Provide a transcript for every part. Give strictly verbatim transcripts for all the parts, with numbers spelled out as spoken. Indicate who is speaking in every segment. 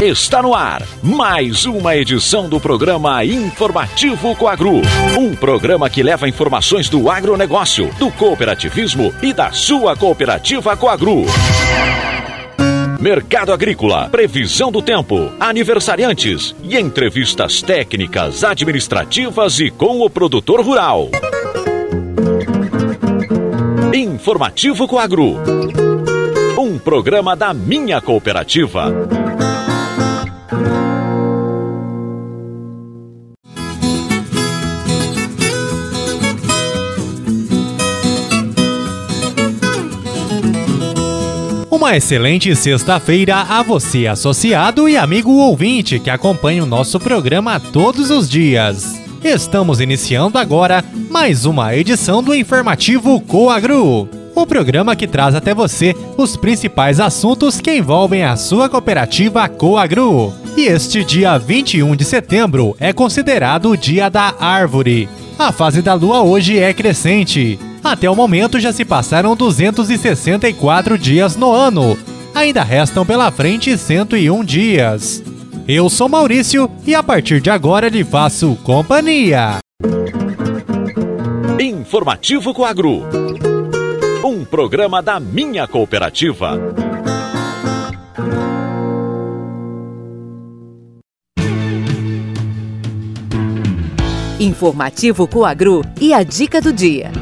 Speaker 1: Está no ar mais uma edição do programa Informativo Coagro. Um programa que leva informações do agronegócio, do cooperativismo e da sua cooperativa Coagro. Mercado agrícola, previsão do tempo, aniversariantes e entrevistas técnicas, administrativas e com o produtor rural. Informativo Coagro. Um programa da minha cooperativa.
Speaker 2: Uma excelente sexta-feira a você, associado e amigo ouvinte que acompanha o nosso programa todos os dias. Estamos iniciando agora mais uma edição do Informativo Coagro, o programa que traz até você os principais assuntos que envolvem a sua cooperativa Coagro. E este dia vinte e um de setembro é considerado o Dia da Árvore. A fase da lua hoje é crescente. Até o momento já se passaram duzentos e sessenta e quatro dias no ano. Ainda restam pela frente cento e um dias. Eu sou Maurício e a partir de agora lhe faço companhia.
Speaker 1: Informativo Coagro. Um programa da minha cooperativa.
Speaker 3: Informativo Coagro e a dica do dia.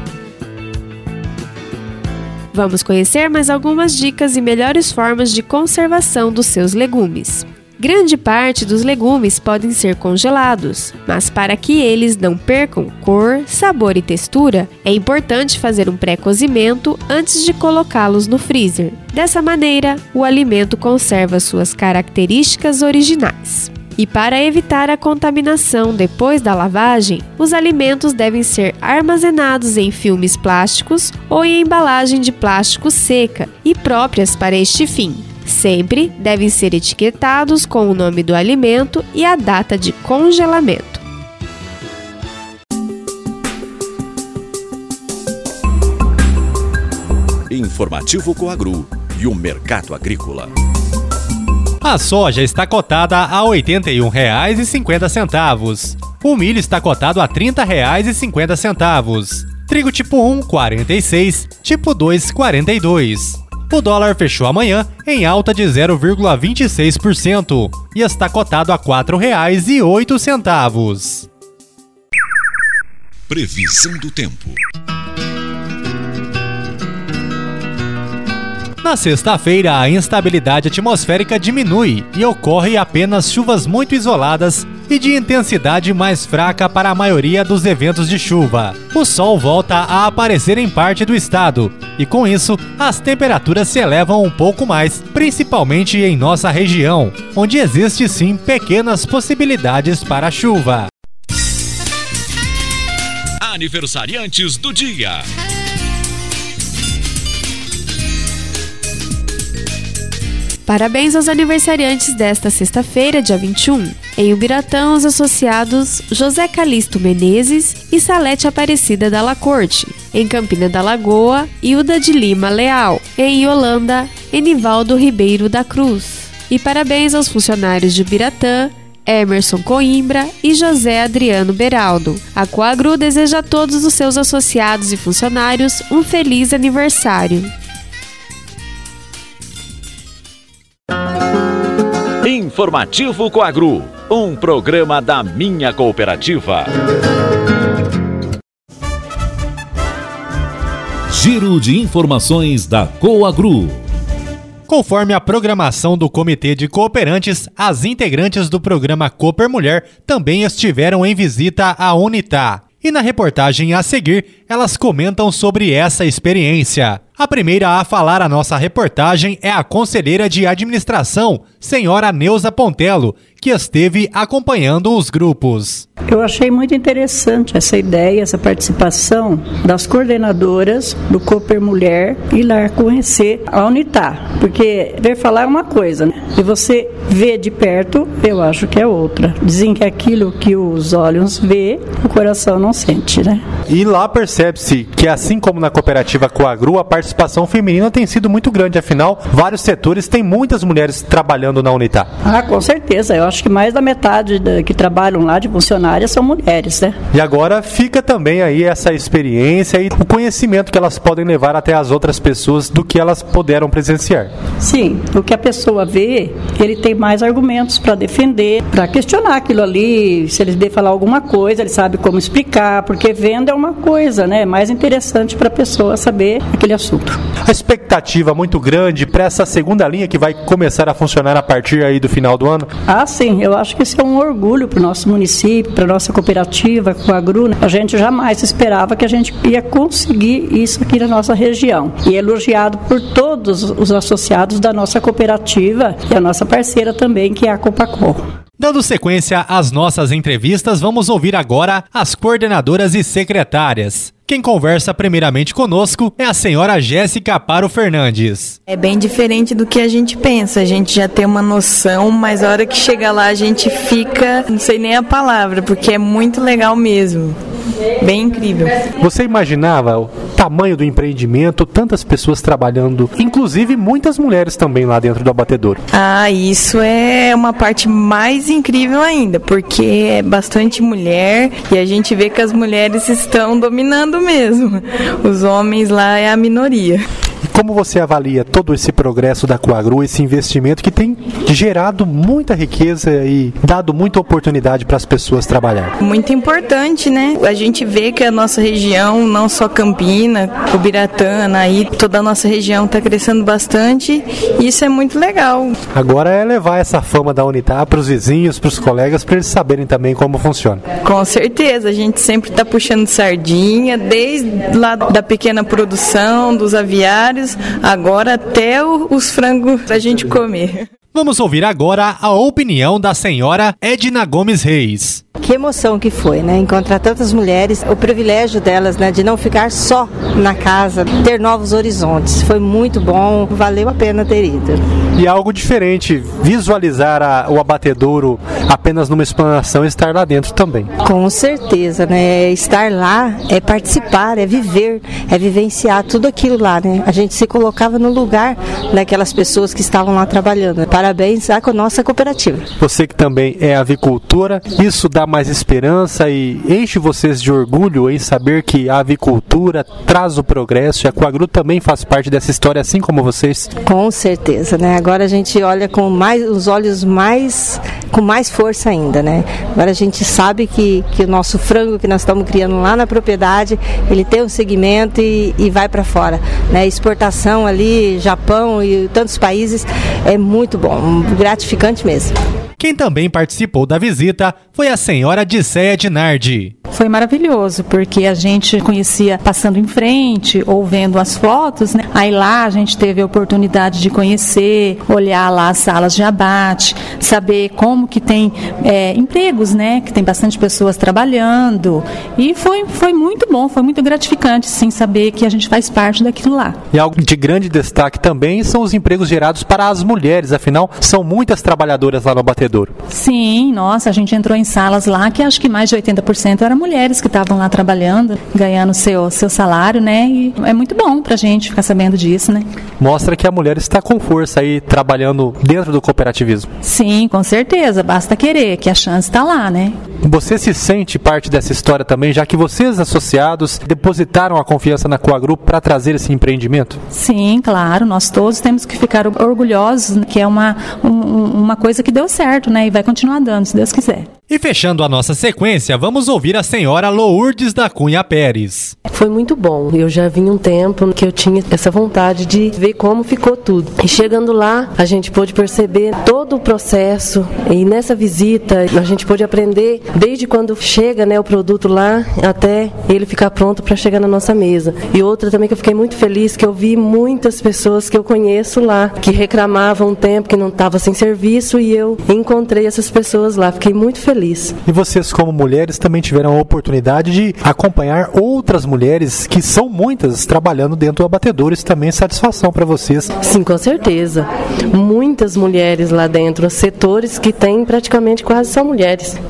Speaker 4: Vamos conhecer mais algumas dicas e melhores formas de conservação dos seus legumes. Grande parte dos legumes podem ser congelados, mas para que eles não percam cor, sabor e textura, é importante fazer um pré-cozimento antes de colocá-los no freezer. Dessa maneira, o alimento conserva suas características originais. E para evitar a contaminação depois da lavagem, os alimentos devem ser armazenados em filmes plásticos ou em embalagem de plástico seca e próprias para este fim. Sempre devem ser etiquetados com o nome do alimento e a data de congelamento.
Speaker 1: Informativo Coagro e o mercado agrícola.
Speaker 2: A soja está cotada a oitenta e um reais e cinquenta centavos. O milho está cotado a trinta reais e cinquenta centavos. Trigo tipo um, quarenta e seis, tipo dois, quarenta e dois. O dólar fechou amanhã em alta de zero vírgula vinte e seis por cento e está cotado a quatro reais e oito centavos.
Speaker 1: Previsão do tempo.
Speaker 2: Na sexta-feira, a instabilidade atmosférica diminui e ocorre apenas chuvas muito isoladas e de intensidade mais fraca para a maioria dos eventos de chuva. O sol volta a aparecer em parte do estado e, com isso, as temperaturas se elevam um pouco mais, principalmente em nossa região, onde existe sim pequenas possibilidades para chuva.
Speaker 1: Aniversariantes do dia.
Speaker 4: Parabéns aos aniversariantes desta sexta-feira, dia vinte e um. Em Ubiratã, os associados José Calixto Menezes e Salete Aparecida Dalla Corte. Em Campina da Lagoa, Hilda de Lima Leal. Em Iolanda, Enivaldo Ribeiro da Cruz. E parabéns aos funcionários de Ubiratã, Emerson Coimbra e José Adriano Beraldo. A Coagro deseja a todos os seus associados e funcionários um feliz aniversário.
Speaker 1: Informativo Coagro, um programa da minha cooperativa.
Speaker 5: Giro de informações da Coagro.
Speaker 2: Conforme a programação do Comitê de Cooperantes, as integrantes do programa Cooper Mulher também estiveram em visita à Unitá. E na reportagem a seguir, elas comentam sobre essa experiência. A primeira a falar a nossa reportagem é a conselheira de administração, senhora Neuza Pontello, que esteve acompanhando os grupos.
Speaker 6: Eu achei muito interessante essa ideia, essa participação das coordenadoras do Cooper Mulher e lá conhecer a Unitá, porque ver falar é uma coisa, né? E você ver de perto, eu acho que é outra. Dizem que aquilo que os olhos vê, o coração não sente, né?
Speaker 2: E lá percebe-se que, assim como na cooperativa Coagru, a participação feminina tem sido muito grande. Afinal, vários setores têm muitas mulheres trabalhando na Unitá.
Speaker 6: Ah, com certeza. Eu acho que mais da metade da, que trabalham lá de funcionárias são mulheres, né?
Speaker 2: E agora fica também aí essa experiência e o conhecimento que elas podem levar até as outras pessoas do que elas puderam presenciar.
Speaker 6: Sim, o que a pessoa vê, ele tem mais argumentos para defender, para questionar aquilo ali. Se ele deve falar alguma coisa, ele sabe como explicar, porque venda é uma coisa, né? É mais interessante para a pessoa saber aquele assunto.
Speaker 2: A expectativa muito grande para essa segunda linha que vai começar a funcionar a partir aí do final do ano?
Speaker 6: Ah, sim, eu acho que isso é um orgulho para o nosso município, para a nossa cooperativa, com a Coagru. A gente jamais esperava que a gente ia conseguir isso aqui na nossa região. E é elogiado por todos os associados da nossa cooperativa e a nossa parceira também, que é a Copacol.
Speaker 2: Dando sequência às nossas entrevistas, vamos ouvir agora as coordenadoras e secretárias. Quem conversa primeiramente conosco é a senhora Jéssica Aparo Fernandes.
Speaker 7: É bem diferente do que a gente pensa, a gente já tem uma noção, mas a hora que chega lá a gente fica, não sei nem a palavra, porque é muito legal mesmo. Bem incrível.
Speaker 2: Você imaginava o tamanho do empreendimento, tantas pessoas trabalhando, inclusive muitas mulheres também lá dentro do abatedouro?
Speaker 7: Ah, isso é uma parte mais incrível ainda, porque é bastante mulher e a gente vê que as mulheres estão dominando mesmo. Os homens lá é a minoria.
Speaker 2: E como você avalia todo esse progresso da Coagru, esse investimento que tem gerado muita riqueza e dado muita oportunidade para as pessoas trabalharem?
Speaker 7: Muito importante, né? A gente vê que a nossa região, não só Campina, Ubiratã, aí toda a nossa região está crescendo bastante e isso é muito legal.
Speaker 2: Agora é levar essa fama da Unitá para os vizinhos, para os colegas, para eles saberem também como funciona.
Speaker 7: Com certeza, a gente sempre está puxando sardinha, desde lá da pequena produção, dos aviários, agora até o, os frangos pra gente comer.
Speaker 2: Vamos ouvir agora a opinião da senhora Edna Gomes Reis.
Speaker 8: Que emoção que foi, né? Encontrar tantas mulheres, o privilégio delas, né? De não ficar só na casa, ter novos horizontes. Foi muito bom, valeu a pena ter ido.
Speaker 2: E algo diferente, visualizar a, o abatedouro apenas numa explanação e estar lá dentro também.
Speaker 8: Com certeza, né? Estar lá é participar, é viver, é vivenciar tudo aquilo lá, né? A gente se colocava no lugar daquelas pessoas que estavam lá trabalhando. Parabéns à nossa cooperativa.
Speaker 2: Você que também é avicultora, isso dá mais esperança e enche vocês de orgulho em saber que a avicultura traz o progresso e a Coagru também faz parte dessa história, assim como vocês?
Speaker 8: Com certeza, né? Agora a gente olha com mais, os olhos mais, com mais força ainda, né? Agora a gente sabe que, que o nosso frango que nós estamos criando lá na propriedade, ele tem um segmento e, e vai para fora, né? Exportação ali, Japão e tantos países, é muito bom, gratificante mesmo.
Speaker 2: Quem também participou da visita foi a senhora Disseia Dinardi.
Speaker 9: Foi maravilhoso, porque a gente conhecia passando em frente ou vendo as fotos, né? Aí lá a gente teve a oportunidade de conhecer, olhar lá as salas de abate, saber como que tem é, empregos, né? Que tem bastante pessoas trabalhando. E foi, foi muito bom, foi muito gratificante, sim, saber que a gente faz parte daquilo lá.
Speaker 2: E algo de grande destaque também são os empregos gerados para as mulheres, afinal, são muitas trabalhadoras lá no abatedouro.
Speaker 9: Sim, nossa, a gente entrou em salas lá que acho que mais de oitenta por cento eram mulheres que estavam lá trabalhando, ganhando seu, seu salário, né? E é muito bom pra gente ficar sabendo disso, né?
Speaker 2: Mostra que a mulher está com força aí, trabalhando dentro do cooperativismo.
Speaker 9: Sim, com certeza, basta querer, que a chance está lá, né?
Speaker 2: Você se sente parte dessa história também, já que vocês, associados, depositaram a confiança na Coagru para trazer esse empreendimento?
Speaker 9: Sim, claro, nós todos temos que ficar orgulhosos, que é uma, um, uma coisa que deu certo, né? E vai continuar dando, se Deus quiser.
Speaker 2: E fechando a nossa sequência, vamos ouvir a senhora Lourdes da Cunha Pérez.
Speaker 10: Foi muito bom. Eu já vinha um tempo que eu tinha essa vontade de ver como ficou tudo. E chegando lá, a gente pôde perceber todo o processo. E nessa visita, a gente pôde aprender desde quando chega, né, o produto lá até ele ficar pronto para chegar na nossa mesa. E outra também que eu fiquei muito feliz, que eu vi muitas pessoas que eu conheço lá, que reclamavam um tempo que não estava sem serviço e eu encontrei essas pessoas lá. Fiquei muito feliz.
Speaker 2: E vocês, como mulheres, também tiveram a oportunidade de acompanhar outras mulheres, que são muitas, trabalhando dentro do abatedouro. Isso também é satisfação para vocês.
Speaker 10: Sim, com certeza. Muitas mulheres lá dentro, os setores que tem praticamente quase são mulheres. Então foi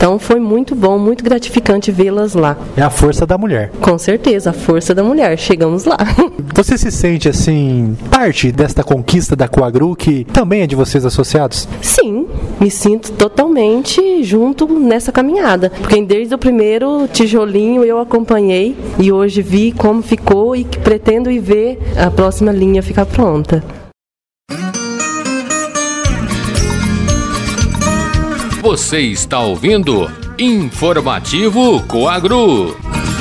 Speaker 10: muito bom, muito gratificante vê-las lá.
Speaker 2: É a força da mulher.
Speaker 10: Com certeza, a força da mulher. Chegamos lá.
Speaker 2: Você se sente, assim, parte desta conquista da Coagru, que também é de vocês associados?
Speaker 10: Sim, me sinto totalmente junto nessa caminhada. Porque desde o primeiro tijolinho eu acompanhei e hoje vi como ficou e que pretendo ir ver a próxima linha ficar pronta.
Speaker 1: Você está ouvindo Informativo Coagru.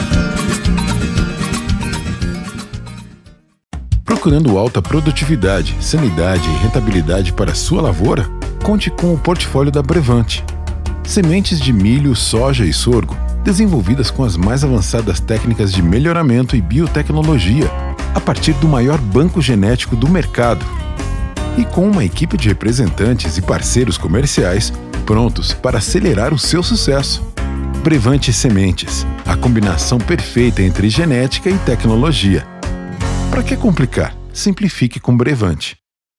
Speaker 11: Procurando alta produtividade, sanidade e rentabilidade para a sua lavoura? Conte com o portfólio da Brevante. Sementes de milho, soja e sorgo, desenvolvidas com as mais avançadas técnicas de melhoramento e biotecnologia, a partir do maior banco genético do mercado. E com uma equipe de representantes e parceiros comerciais prontos para acelerar o seu sucesso. Brevante Sementes, a combinação perfeita entre genética e tecnologia. Para que complicar? Simplifique com Brevante.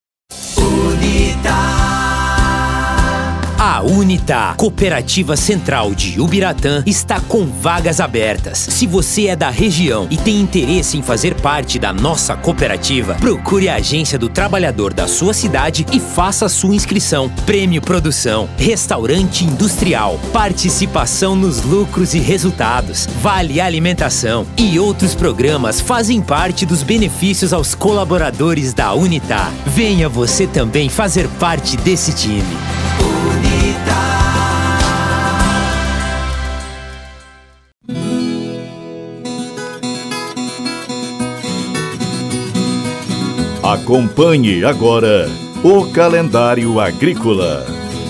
Speaker 12: A Unita, Cooperativa Central de Ubiratã, está com vagas abertas. Se você é da região e tem interesse em fazer parte da nossa cooperativa, procure a agência do trabalhador da sua cidade e faça a sua inscrição. Prêmio Produção, Restaurante Industrial, participação nos lucros e resultados, Vale Alimentação e outros programas fazem parte dos benefícios aos colaboradores da Unita. Venha você também fazer parte desse time.
Speaker 5: Acompanhe agora o calendário agrícola.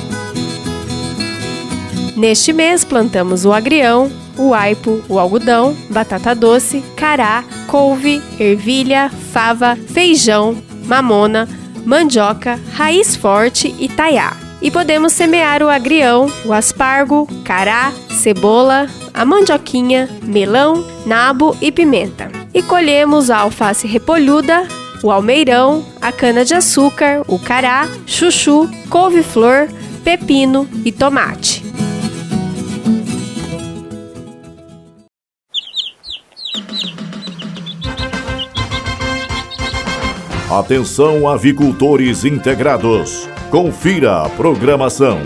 Speaker 4: Neste mês plantamos o agrião, o aipo, o algodão, batata doce, cará, couve, ervilha, fava, feijão, mamona, mandioca, raiz forte e taiá. E podemos semear o agrião, o aspargo, cará, cebola, a mandioquinha, melão, nabo e pimenta. E colhemos a alface repolhuda, o almeirão, a cana-de-açúcar, o cará, chuchu, couve-flor, pepino e tomate.
Speaker 5: Atenção, avicultores integrados. Confira a programação.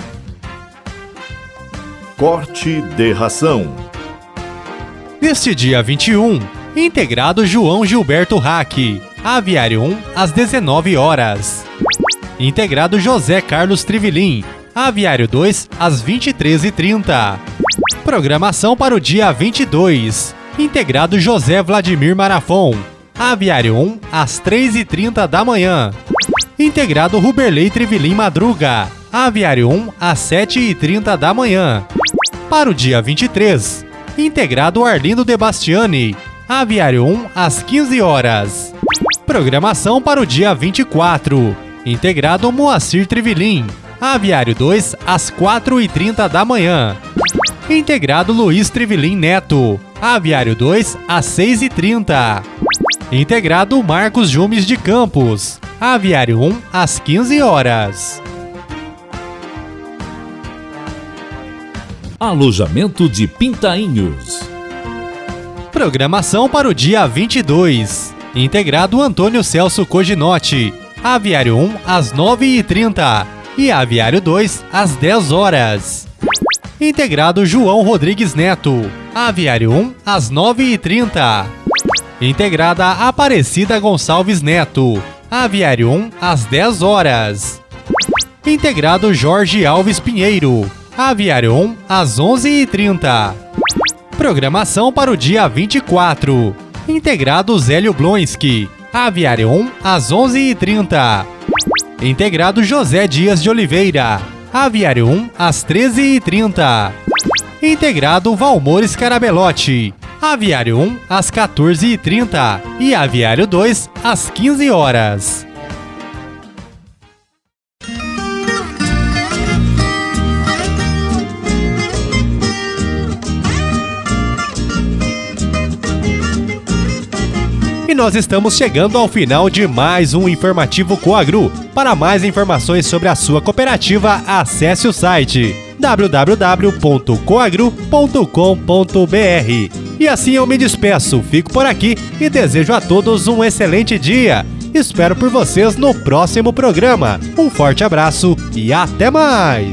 Speaker 5: Corte de ração.
Speaker 2: Neste dia vinte e um, integrado João Gilberto Hack, Aviário um, às dezenove horas. Integrado José Carlos Trivelin, Aviário dois, às vinte e três e trinta. Programação para o dia vinte e dois, integrado José Vladimir Marafon, Aviário um, às três e trinta da manhã. Integrado Ruberley Trivelin Madruga, Aviário um, às sete e trinta da manhã. Para o dia vinte e três, integrado Arlindo Debastiani, Aviário um, às quinze horas. Programação para o dia vinte e quatro, integrado Moacir Trivelin, Aviário dois, às quatro e trinta da manhã. Integrado Luiz Trivelin Neto, Aviário dois, às seis e trinta. Integrado Marcos Jumes de Campos, Aviário um, às quinze horas.
Speaker 5: Alojamento de Pintainhos.
Speaker 2: Programação para o dia vinte e dois, integrado Antônio Celso Coginotti, Aviário um, às nove e trinta e Aviário dois, às dez horas. Integrado João Rodrigues Neto, Aviário um, às nove e trinta. Integrada Aparecida Gonçalves Neto, Aviário um, às dez horas. Integrado Jorge Alves Pinheiro, Aviário um, às onze e trinta. Programação para o dia vinte e quatro, integrado Zélio Blonski, Aviário um, às onze e trinta. Integrado José Dias de Oliveira, Aviário um, às treze e trinta. Integrado Valmor Scarabelotti, Aviário um, às quatorze e trinta e Aviário dois, às quinze horas. E nós estamos chegando ao final de mais um Informativo Coagru. Para mais informações sobre a sua cooperativa, acesse o site w w w ponto coagru ponto com ponto b r. E assim eu me despeço, fico por aqui e desejo a todos um excelente dia. Espero por vocês no próximo programa. Um forte abraço e até mais!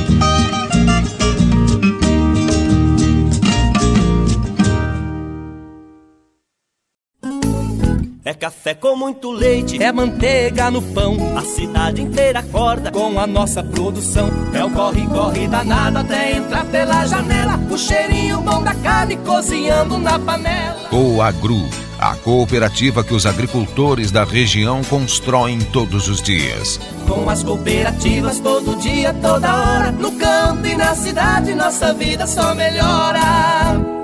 Speaker 13: É café com muito leite, é manteiga no pão. A cidade inteira acorda com a nossa produção. É o corre-corre danado até entrar pela janela. O cheirinho bom da carne cozinhando na panela.
Speaker 14: Coagru, a cooperativa que os agricultores da região constroem todos os dias.
Speaker 13: Com as cooperativas todo dia, toda hora. No campo e na cidade nossa vida só melhora.